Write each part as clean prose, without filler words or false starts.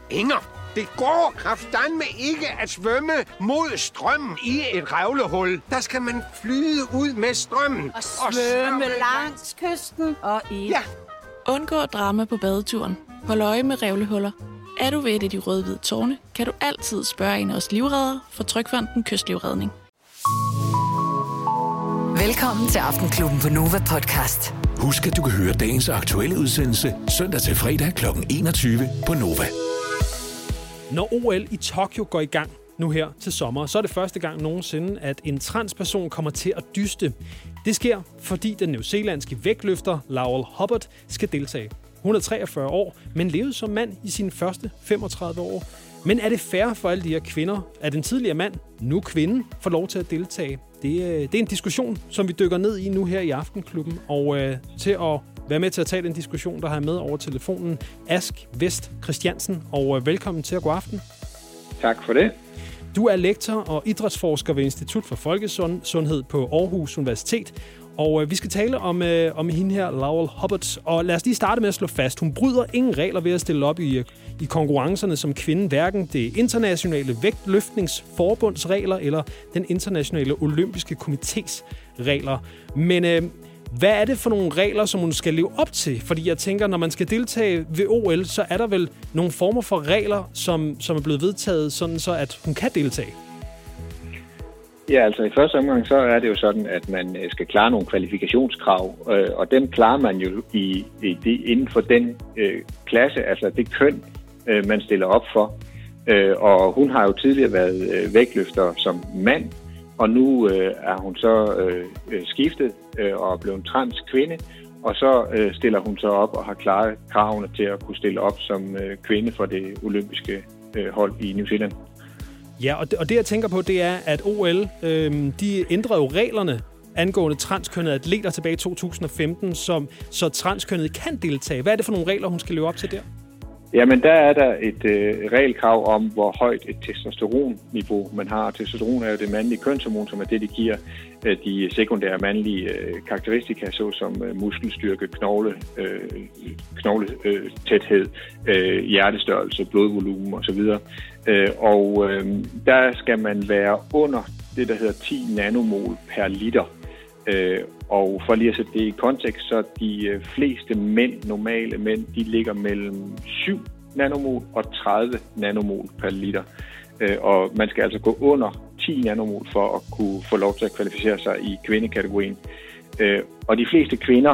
Inger, det går kraftedeme ikke at svømme mod strømmen i et revlehul. Der skal man flyde ud med strømmen. Og svømme langs kysten og i. Ja. Undgå drama på badeturen. Hold øje med revlehuller. Er du ved et af de røde-hvide tårne, kan du altid spørge en af os livreddere fra Trygfonden Kystlivredning. Velkommen til Aftenklubben på Nova Podcast. Husk, at du kan høre dagens aktuelle udsendelse søndag til fredag kl. 21 på Nova. Når OL i Tokyo går i gang nu her til sommer, så er det første gang nogensinde, at en transperson kommer til at dyste. Det sker, fordi den newzealandske vægtløfter Laurel Hubbard skal deltage. Hun er 43 år, men levede som mand i sine første 35 år. Men er det fair for alle de her kvinder, at en tidligere mand, nu kvinde, får lov til at deltage? Det er en diskussion, som vi dykker ned i nu her i Aftenklubben. Og til at være med til at tage den diskussion, der har jeg med over telefonen, Ask Vest Christiansen. Og velkommen til at god aften. Tak for det. Du er lektor og idrætsforsker ved Institut for Folkesundhed på Aarhus Universitet. Og vi skal tale om hende her, Laurel Hubbard. Og lad os lige starte med at slå fast. Hun bryder ingen regler ved at stille op i konkurrencerne som kvinde. Hverken det internationale vægtløftningsforbunds regler eller den internationale olympiske komités regler. Men hvad er det for nogle regler, som hun skal leve op til? Fordi jeg tænker, når man skal deltage ved OL, så er der vel nogle former for regler, som er blevet vedtaget, sådan så at hun kan deltage. Ja, altså i første omgang, så er det jo sådan, at man skal klare nogle kvalifikationskrav, og dem klarer man jo inden for den klasse, altså det køn, man stiller op for. Og hun har jo tidligere været vægtløfter som mand, og nu er hun så skiftet og er blevet trans kvinde, og så stiller hun så op og har klaret kravene til at kunne stille op som kvinde for det olympiske hold i New Zealand. Ja, og det jeg tænker på, det er, at OL, de ændrede jo reglerne angående transkønnede atleter tilbage i 2015, så transkønnede kan deltage. Hvad er det for nogle regler, hun skal leve op til der? Jamen, der er der et regelkrav om, hvor højt et testosteronniveau man har. Testosteron er jo det mandlige kønshormon, som er det, de giver de sekundære mandlige karakteristika, såsom muskelstyrke, knogletæthed, hjertestørrelse, blodvolumen osv. Og der skal man være under det, der hedder 10 nanomol per liter. Og for lige at sætte det i kontekst, så de fleste normale mænd, de ligger mellem 7 nanomol og 30 nanomol per liter. Og man skal altså gå under 10 nanomol for at kunne få lov til at kvalificere sig i kvindekategorien. Og de fleste kvinder,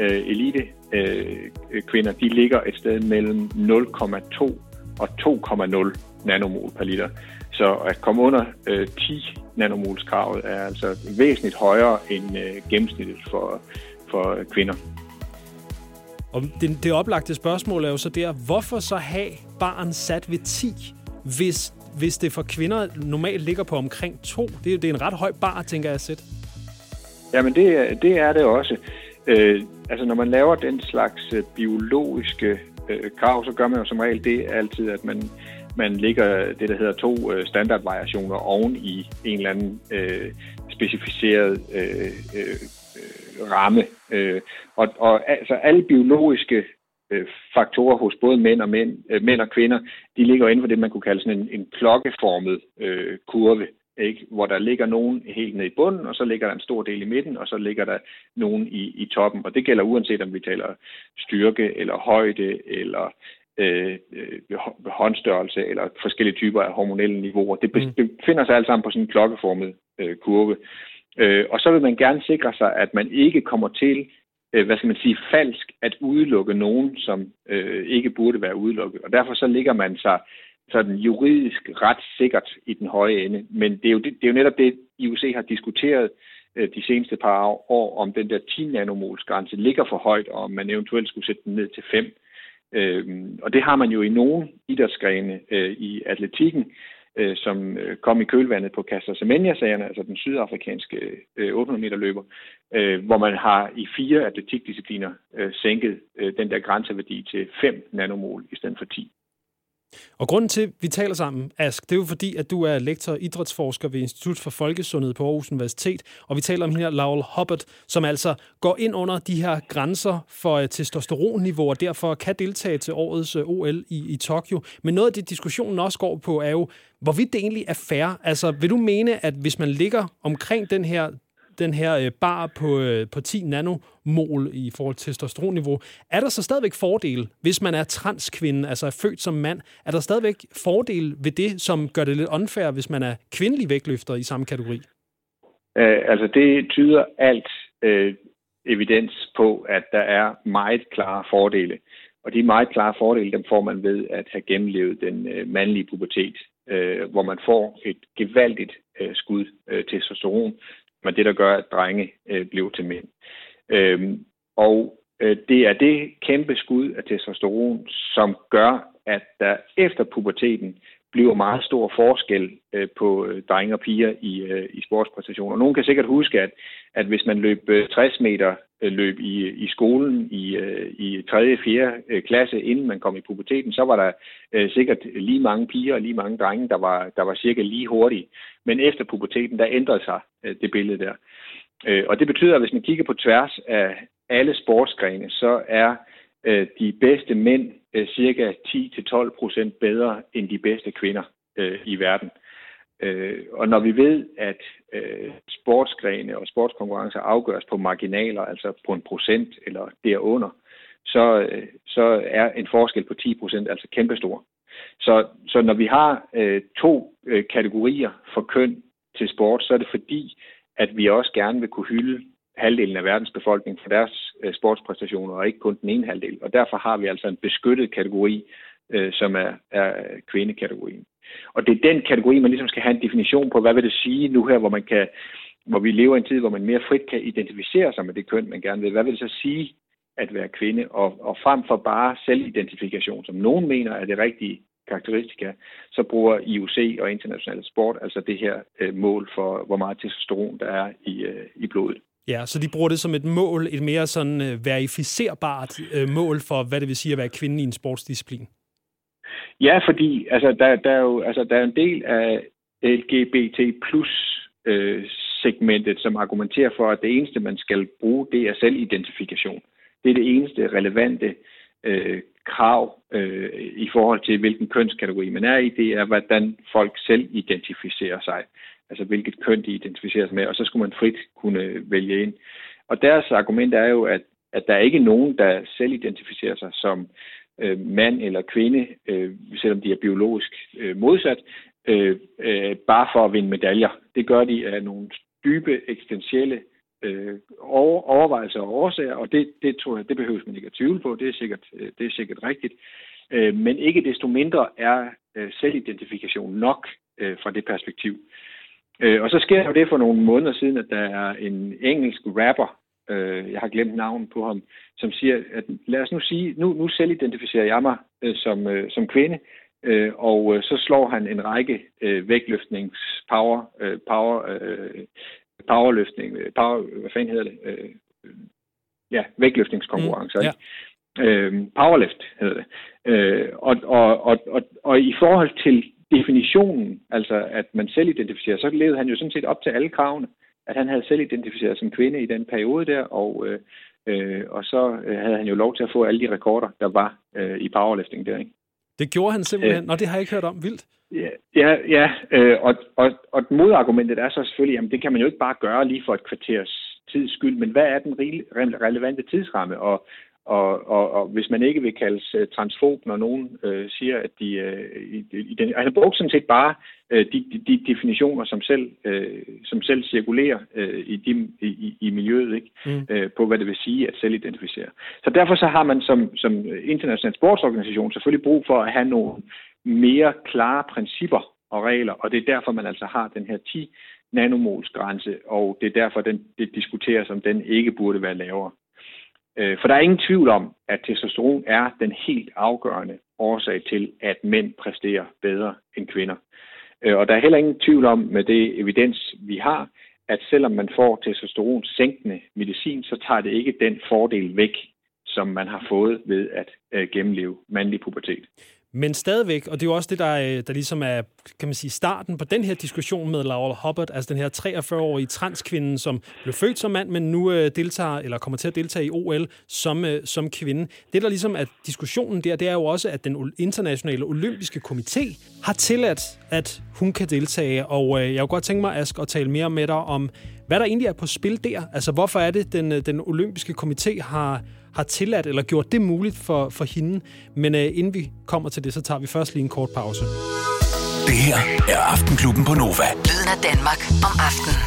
kvinder, de ligger et sted mellem 0,2 og 2,0 nanomol per liter. Så at komme under 10 nanomolskravet er altså væsentligt højere end gennemsnittet for kvinder. Og det oplagte spørgsmål er jo så der, hvorfor så have barn sat ved 10, hvis det for kvinder normalt ligger på omkring 2? Det er en ret høj bar, tænker jeg at sætte. Jamen det er det også. Altså når man laver den slags biologiske krav, så gør man jo som regel det altid, at man lægger det, der hedder 2 standardvariationer oven i en eller anden specificeret ramme. Og altså alle biologiske faktorer hos både mænd og kvinder, de ligger inden for det, man kunne kalde sådan en klokkeformet kurve, ikke? Hvor der ligger nogen helt nede i bunden, og så ligger der en stor del i midten, og så ligger der nogen i toppen. Og det gælder uanset om vi taler styrke eller højde eller håndstørrelse eller forskellige typer af hormonelle niveauer. Det befinder sig alt sammen på sådan en klokkeformet kurve. Og så vil man gerne sikre sig, at man ikke kommer til, falsk at udelukke nogen, som ikke burde være udelukket. Og derfor så ligger man sig sådan juridisk ret sikkert i den høje ende. Men det er jo netop det, IOC har diskuteret de seneste par år, om den der 10 nanomols grænse ligger for højt, og om man eventuelt skulle sætte den ned til 5. Og det har man jo i nogle idrætsgrene i atletikken, som kom i kølvandet på Caster Semenya-sagerne, altså den sydafrikanske 800 meter løber, hvor man har i 4 atletikdiscipliner sænket den der grænseværdi til 5 nanomol i stedet for 10. Og grunden til, at vi taler sammen, Ask, det er jo fordi, at du er lektor og idrætsforsker ved Institut for Folkesundhed på Aarhus Universitet, og vi taler om her Laurel Hubbard, som altså går ind under de her grænser for testosteronniveau, og derfor kan deltage til årets OL i Tokyo. Men noget af det, diskussionen også går på, er jo, hvorvidt det egentlig er fair. Altså, vil du mene, at hvis man ligger omkring den her bar på 10 nanomol i forhold til testosteronniveau, er der så stadigvæk fordele, hvis man er transkvinde, altså er født som mand? Er der stadigvæk fordele ved det, som gør det lidt unfair, hvis man er kvindelig vægtløfter i samme kategori? Altså det tyder alt evidens på, at der er meget klare fordele. Og de meget klare fordele, dem får man ved at have gennemlevet den mandlige pubertet, hvor man får et gevaldigt skud testosteron, men det, der gør, at drenge bliver til mænd. Og det er det kæmpe skud af testosteron, som gør, at der efter puberteten bliver meget stor forskel på drenge og piger i sportspræstationer. Nogle kan sikkert huske, at hvis man løb 60 meter løb i skolen i 3. og 4. klasse, inden man kom i puberteten, så var der sikkert lige mange piger og lige mange drenge, der var cirka lige hurtige. Men efter puberteten, der ændrede sig det billede der. Og det betyder, at hvis man kigger på tværs af alle sportsgrene, så er de bedste mænd cirka 10-12% bedre end de bedste kvinder i verden. Og når vi ved, at sportsgrene og sportskonkurrencer afgøres på marginaler, altså på 1% eller derunder, så er en forskel på 10% altså kæmpestor. Så når vi har 2 kategorier for køn til sport, så er det fordi, at vi også gerne vil kunne hylde halvdelen af verdens befolkning for deres sportspræstationer, og ikke kun den ene halvdel. Og derfor har vi altså en beskyttet kategori, som er kvindekategorien. Og det er den kategori, man ligesom skal have en definition på, hvad vil det sige nu her, hvor vi lever i en tid, hvor man mere frit kan identificere sig med det køn, man gerne vil. Hvad vil det så sige at være kvinde? Og frem for bare selvidentifikation, som nogen mener er det rigtige karakteristika, så bruger IOC og international sport altså det her mål for, hvor meget testosteron der er i blodet. Ja, så de bruger det som et mål, et mere sådan verificerbart mål for, hvad det vil sige at være kvinde i en sportsdisciplin. Ja, fordi altså, der er en del af LGBT+ segmentet, som argumenterer for, at det eneste, man skal bruge, det er selvidentifikation. Det er det eneste relevante krav i forhold til, hvilken kønskategori man er i. Det er, hvordan folk selv identificerer sig. Altså hvilket køn de identificerer sig med, og så skulle man frit kunne vælge ind. Og deres argument er jo, at der er ikke nogen, der selv identificerer sig som mand eller kvinde, selvom de er biologisk modsat, bare for at vinde medaljer. Det gør de af nogle dybe, eksistentielle overvejelser og årsager, og det tror jeg, det behøves man ikke at tvivle på. Det er sikkert rigtigt. Men ikke desto mindre er selvidentifikation nok fra det perspektiv. Og så sker jo det for nogle måneder siden, at der er en engelsk rapper, jeg har glemt navnet på ham, som siger, at lad os nu sige, nu selvidentificerer jeg mig som kvinde, og så slår han en række vægtløftningskonkurrencer. Powerlift hedder det. Og i forhold til definitionen, altså at man selv identificerer, så levede han jo sådan set op til alle kravene, at han havde selv identificeret som kvinde i den periode der, og så havde han jo lov til at få alle de rekorder, der var i powerlifting der, ikke? Det gjorde han simpelthen, det har jeg ikke hørt om. Vildt. Og modargumentet er så selvfølgelig, jamen det kan man jo ikke bare gøre lige for et kvarters tids skyld, men hvad er den relevante tidsramme? Og hvis man ikke vil kaldes transfob, når nogen siger, at han brugte sådan set bare de definitioner, som selv cirkulerer i miljøet, ikke? På hvad det vil sige at selv identificere. Så derfor så har man som international sportsorganisation selvfølgelig brug for at have nogle mere klare principper og regler, og det er derfor, man altså har den her 10 nanomols grænse, og det er derfor, det diskuteres, om den ikke burde være lavere. For der er ingen tvivl om, at testosteron er den helt afgørende årsag til, at mænd præsterer bedre end kvinder. Og der er heller ingen tvivl om, med det evidens, vi har, at selvom man får testosteron sænkende medicin, så tager det ikke den fordel væk, som man har fået ved at gennemleve mandlig pubertet. Men stadigvæk, og det er jo også det, der ligesom er, kan man sige, starten på den her diskussion med Laurel Hubbard, altså den her 43-årige transkvinde, som blev født som mand, men nu deltager, eller kommer til at deltage i OL som kvinde. Det, der ligesom er diskussionen der, det er jo også, at den internationale olympiske komité har tilladt, at hun kan deltage, og jeg kunne godt tænke mig, Ask, at tale mere med dig om, hvad der egentlig er på spil der. Altså, hvorfor er det, den olympiske komité har tilladt eller gjort det muligt for hende. Men inden vi kommer til det, så tager vi først lige en kort pause. Det her er Aftenklubben på Nova. Lyden af Danmark om aftenen.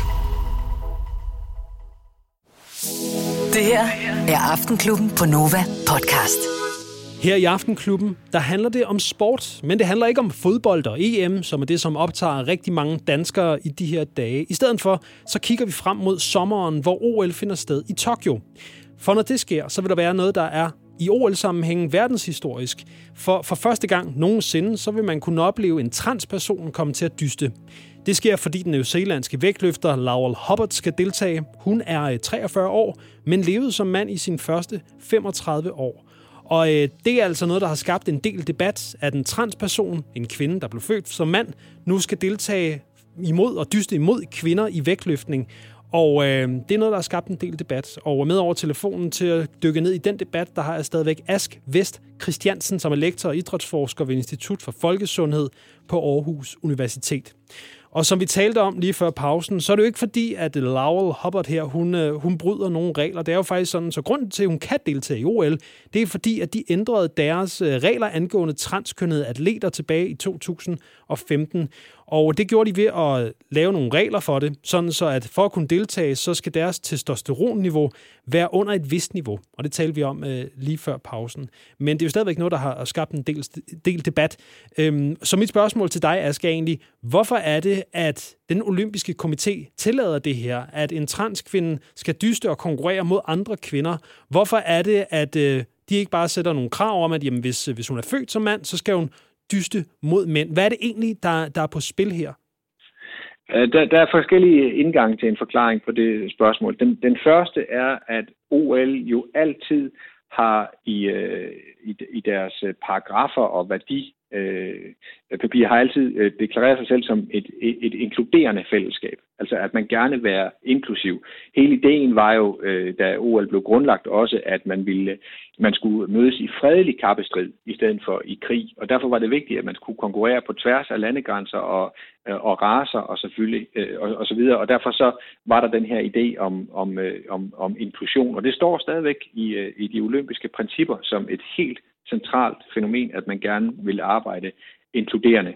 Det her er Aftenklubben på Nova podcast. Her i Aftenklubben, der handler det om sport, men det handler ikke om fodbold og EM, som er det, som optager rigtig mange danskere i de her dage. I stedet for, så kigger vi frem mod sommeren, hvor OL finder sted i Tokyo. For når det sker, så vil der være noget, der er i OL-sammenhængen verdenshistorisk. For første gang nogensinde, så vil man kunne opleve en transperson komme til at dyste. Det sker, fordi den newzealandske vægtløfter Laurel Hubbard skal deltage. Hun er 43 år, men levede som mand i sin første 35 år. Og det er altså noget, der har skabt en del debat, at en transperson, en kvinde, der blev født som mand, nu skal deltage imod og dyste imod kvinder i vægtløftning. Og det er noget, der har skabt en del debat. Og med over telefonen til at dykke ned i den debat, der har jeg stadigvæk Ask Vest Christiansen, som er lektor og idrætsforsker ved Institut for Folkesundhed på Aarhus Universitet. Og som vi talte om lige før pausen, så er det jo ikke fordi, at Laurel Hubbard her, hun bryder nogle regler. Det er jo faktisk sådan, så grunden til, at hun kan deltage i OL, det er fordi, at de ændrede deres regler angående transkønnede atleter tilbage i 2015. Og det gjorde de ved at lave nogle regler for det, sådan så at for at kunne deltage, så skal deres testosteronniveau være under et vist niveau. Og det talte vi om lige før pausen. Men det er jo stadigvæk noget, der har skabt en del debat. Så mit spørgsmål til dig, Ask, er egentlig, hvorfor er det, at den olympiske komité tillader det her, at en transkvinde skal dyste og konkurrere mod andre kvinder? Hvorfor er det, at de ikke bare sætter nogle krav om, at jamen, hvis hun er født som mand, så skal hun dyste mod mænd? Hvad er det egentlig, der er på spil her? Der er forskellige indgange til en forklaring på det spørgsmål. Den første er, at OL jo altid har i deres paragrafer og værdipapirer har altid deklareret sig selv som et inkluderende fællesskab. Altså at man gerne vil være inklusiv. Hele ideen var jo, da OL blev grundlagt også, at man skulle mødes i fredelig kappestrid i stedet for i krig. Og derfor var det vigtigt, at man skulle konkurrere på tværs af landegrænser og racer og selvfølgelig og så videre. Og derfor så var der den her idé om inklusion. Og det står stadigvæk i de olympiske principper som et helt centralt fænomen, at man gerne vil arbejde inkluderende.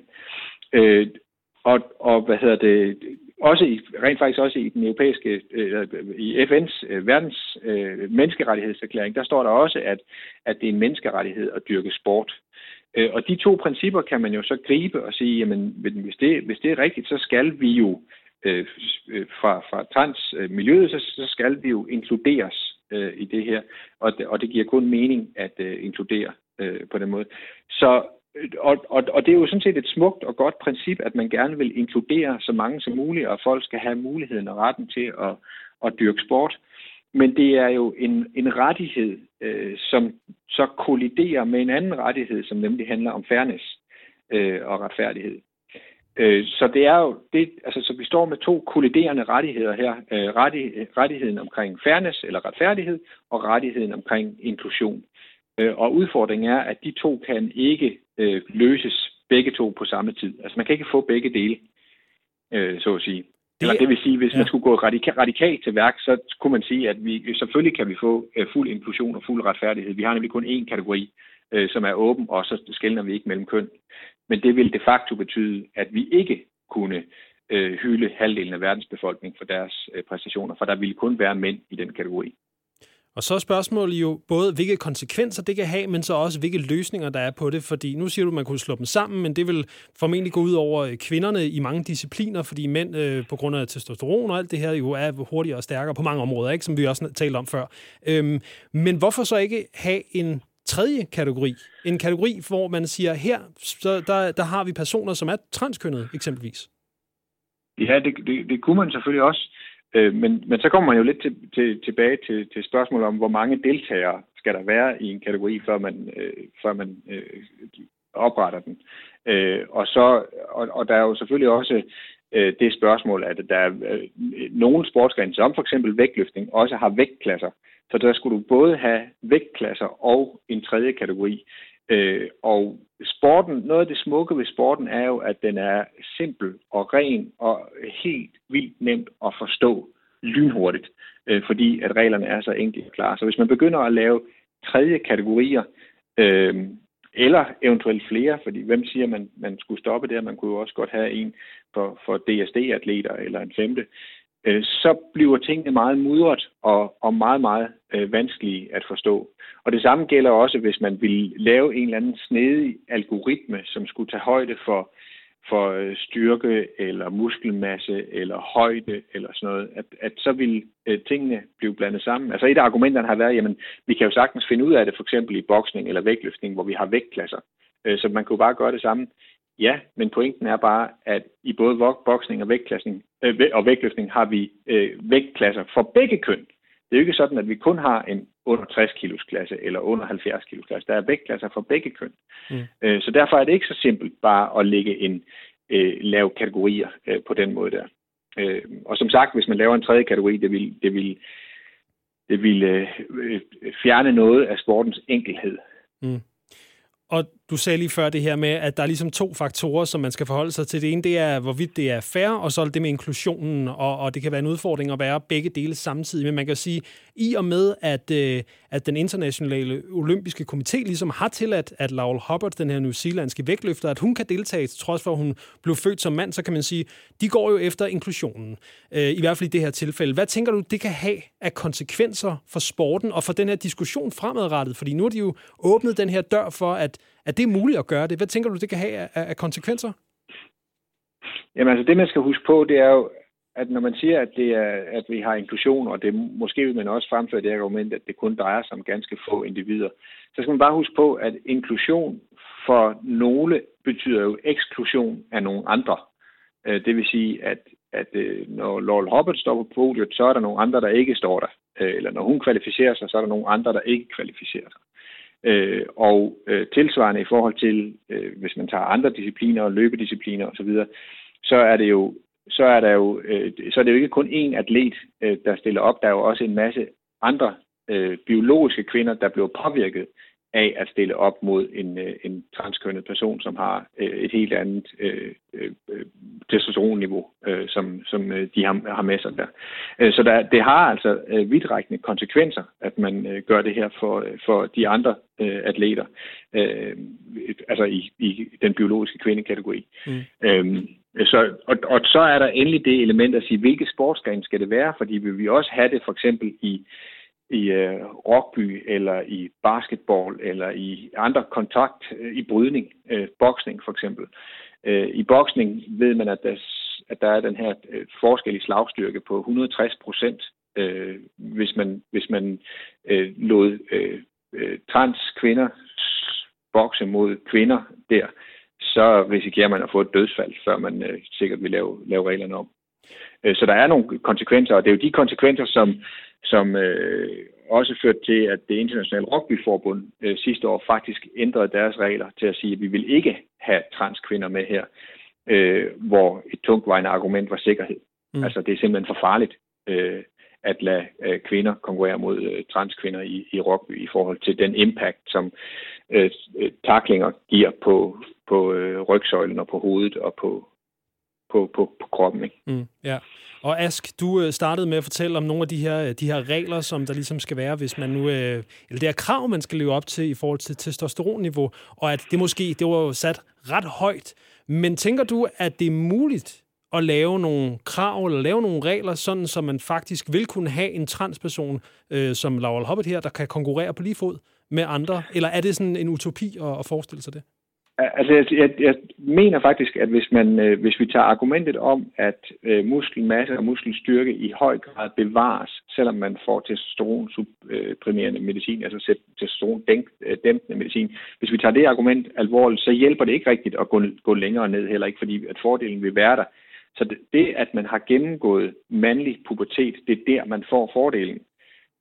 Rent faktisk også i den europæiske, i FN's verdens menneskerettighedserklæring, der står der også, at det er en menneskerettighed at dyrke sport. Og de to principper kan man jo så gribe og sige, jamen hvis det er rigtigt, så skal vi jo fra transmiljøet, så skal vi jo inkluderes i det her, og det giver kun mening at inkludere på den måde. Så og det er jo sådan set et smukt og godt princip, at man gerne vil inkludere så mange som muligt, og folk skal have muligheden og retten til at dyrke sport. Men det er jo en rettighed, som så kolliderer med en anden rettighed, som nemlig handler om fairness og retfærdighed. Så det er jo det, altså så vi står med to kolliderende rettigheder her. Rettigheden omkring fairness eller retfærdighed, og rettigheden omkring inklusion. Og udfordringen er, at de to kan ikke løses begge to på samme tid. Altså man kan ikke få begge dele, så at sige. Eller det vil sige, hvis man skulle gå radikalt til værk, så kunne man sige, at vi selvfølgelig kan vi få fuld inklusion og fuld retfærdighed. Vi har nemlig kun én kategori, som er åben, og så skelner vi ikke mellem køn. Men det vil de facto betyde, at vi ikke kunne hylde halvdelen af verdens befolkning for deres præstationer, for der ville kun være mænd i den kategori. Og så er spørgsmålet jo både, hvilke konsekvenser det kan have, men så også, hvilke løsninger der er på det. Fordi nu siger du, at man kunne slå dem sammen, men det vil formentlig gå ud over kvinderne i mange discipliner, fordi mænd på grund af testosteron og alt det her jo er hurtigere og stærkere på mange områder, ikke, som vi også talte om før. Men hvorfor så ikke have en tredje kategori? En kategori, hvor man siger, her så der har vi personer, som er transkønnede eksempelvis. Ja, det kunne man selvfølgelig også. Men så kommer man jo lidt tilbage til spørgsmålet om, hvor mange deltagere skal der være i en kategori, før man opretter den. Og der er jo selvfølgelig også det spørgsmål, at der er nogle sportsgrene, som for eksempel vægtløftning, også har vægtklasser. Så der skulle du både have vægtklasser og en tredje kategori. Og sporten, noget af det smukke ved sporten er jo, at den er simpel og ren og helt vildt nemt at forstå lynhurtigt, fordi at reglerne er så enkle og klare. Så hvis man begynder at lave tredje kategorier, eller eventuelt flere, fordi hvem siger, man skulle stoppe der? Man kunne jo også godt have en for DSD-atleter eller en femte. Så bliver tingene meget mudret og meget, meget vanskelige at forstå. Og det samme gælder også, hvis man vil lave en eller anden snedig algoritme, som skulle tage højde for styrke eller muskelmasse eller højde eller sådan noget, at så vil tingene blive blandet sammen. Altså et af argumenterne har været, jamen vi kan jo sagtens finde ud af det, for eksempel i boksning eller vægtløftning, hvor vi har vægtklasser. Så man kan jo bare gøre det samme. Ja, men pointen er bare, at i både boksning og vægtløftning har vi vægtklasser for begge køn. Det er jo ikke sådan, at vi kun har en under 60 kilos klasse eller under 70 kilos klasse. Der er vægtklasser for begge køn. Så derfor er det ikke så simpelt bare at lægge lave kategorier på den måde der. Og som sagt, hvis man laver en tredje kategori, det vil fjerne noget af sportens enkelhed. Og du sagde lige før det her med, at der er ligesom 2 faktorer, som man skal forholde sig til. Det ene, det er, hvorvidt det er fair, og så er det med inklusionen, og det kan være en udfordring at være begge dele samtidig. Men man kan sige, i og med, at den internationale olympiske komité ligesom har tilladt, at Laurel Hubbard, den her newzealandske vægtløfter, at hun kan deltage, til trods for, at hun blev født som mand, så kan man sige, de går jo efter inklusionen. I hvert fald i det her tilfælde. Hvad tænker du, det kan have af konsekvenser for sporten, og for den her diskussion fremadrettet? Fordi nu har de jo åbnet den her dør for, at det er muligt at gøre det. Hvad tænker du, det kan have af konsekvenser? Jamen altså, det man skal huske på, det er jo, at når man siger, at vi har inklusion, og det måske vil man også fremføre det argument, at det kun drejer sig om ganske få individer, så skal man bare huske på, at inklusion for nogle betyder jo eksklusion af nogle andre. Det vil sige, at når Laurel Hubbard står på podiet, så er der nogle andre, der ikke står der. Eller når hun kvalificerer sig, så er der nogle andre, der ikke kvalificerer sig. Og tilsvarende i forhold til, hvis man tager andre discipliner og løbediscipliner osv., så er det jo ikke kun én atlet, der stiller op. Der er jo også en masse andre biologiske kvinder, der bliver påvirket af at stille op mod en transkønnet person, som har et helt andet testosteronniveau, som de har med sig der. Så det har altså vidtrækkende konsekvenser, at man gør det her for de andre atleter, altså i den biologiske kvindekategori. Så er der endelig det element at sige, hvilke sportsgrene skal det være, fordi vil vi også have det for eksempel i rugby, eller i basketball, eller i andre kontakt, i brydning, boksning for eksempel. I boksning ved man, at der er den her forskel i slagstyrke på 160%, hvis man lod transkvinder bokse mod kvinder der, så risikerer man at få et dødsfald, før man sikkert vil lave reglerne om. Så der er nogle konsekvenser, og det er jo de konsekvenser, som også førte til, at det internationale rugbyforbund sidste år faktisk ændrede deres regler til at sige, at vi vil ikke have transkvinder med her, hvor et tungtvejende argument var sikkerhed. Altså det er simpelthen for farligt at lade kvinder konkurrere mod transkvinder i rugby i forhold til den impact, som tacklinger giver på rygsøjlen og på hovedet og på kroppen. Ikke? Ja. Og Ask, du startede med at fortælle om nogle af de her regler, som der ligesom skal være, hvis man nu, eller det her krav, man skal leve op til i forhold til testosteronniveau, og at det var jo sat ret højt. Men tænker du, at det er muligt at lave nogle krav eller lave nogle regler, sådan så man faktisk vil kunne have en transperson som Laurel Hubbard her, der kan konkurrere på lige fod med andre? Eller er det sådan en utopi at forestille sig det? Altså, jeg mener faktisk, at hvis vi tager argumentet om, at muskelmasse og muskelstyrke i høj grad bevares, selvom man får testosteron-supprimerende medicin, altså testosteron-dæmpende medicin, hvis vi tager det argument alvorligt, så hjælper det ikke rigtigt at gå længere ned, heller ikke, fordi at fordelen vil være der. Så det, at man har gennemgået mandlig pubertet, det er der, man får fordelen.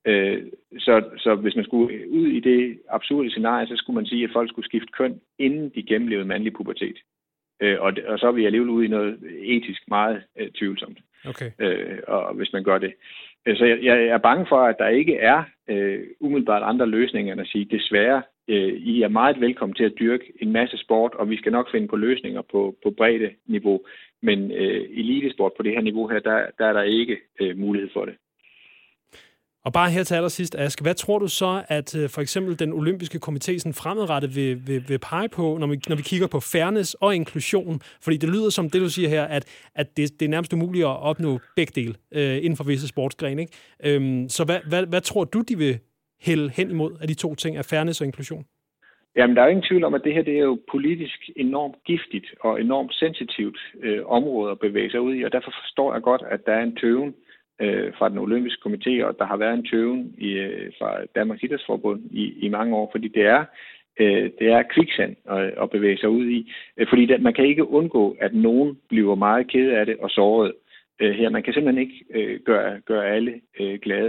Så hvis man skulle ud i det absurde scenarie, så skulle man sige, at folk skulle skifte køn, inden de gennemlevede mandlig pubertet. Og så er vi alligevel ude i noget etisk meget tvivlsomt, okay. Og hvis man gør det. Så jeg er bange for, at der ikke er umiddelbart andre løsninger end at sige, desværre, I er meget velkommen til at dyrke en masse sport, og vi skal nok finde på løsninger på bredde niveau. Men elitesport på det her niveau her, der er der ikke mulighed for det. Og bare her til allersidst, Ask, hvad tror du så, at for eksempel den olympiske komité sådan fremadrettet vil pege på, når vi kigger på fairness og inklusion? Fordi det lyder som det, du siger her, at det er nærmest umuligt at opnå begge dele inden for visse sportsgrene, ikke? Så hvad tror du, de vil hælde hen imod af de to ting, af fairness og inklusion? Jamen, der er jo ingen tvivl om, at det her det er jo politisk enormt giftigt og enormt sensitivt område at bevæge sig ud i, og derfor forstår jeg godt, at der er en tøven fra den olympiske komité, og der har været en tøven fra Danmarks Idrætsforbund i mange år, fordi det er kviksand at bevæge sig ud i. Fordi man kan ikke undgå, at nogen bliver meget ked af det og såret her. Man kan simpelthen ikke gøre alle glade.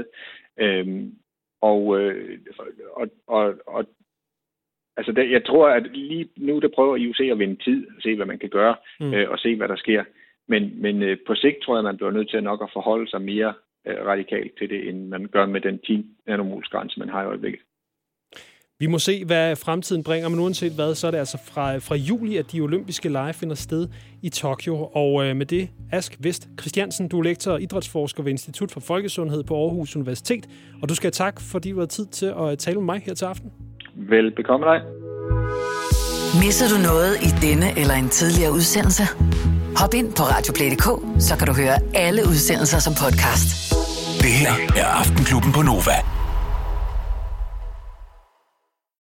Altså, jeg tror, at lige nu, der prøver IOC at vinde tid, og se, hvad man kan gøre, og se, hvad der sker. Men på sigt tror jeg, man bliver nødt til nok at forholde sig mere radikalt til det, end man gør med den 10 nanomolsgrænse, man har i øjeblikket. Vi må se, hvad fremtiden bringer, men uanset hvad, så er det altså fra juli, at de olympiske lege finder sted i Tokyo. Og med det, Ask Vest Christiansen, du er lektor og idrætsforsker ved Institut for Folkesundhed på Aarhus Universitet, og du skal have tak, fordi du har tid til at tale med mig her til aften. Velbekomme dig. Misser du noget i denne eller en tidligere udsendelse? Hop ind på radioplay.dk, så kan du høre alle udsendelser som podcast. Det her er Aftenklubben på Nova.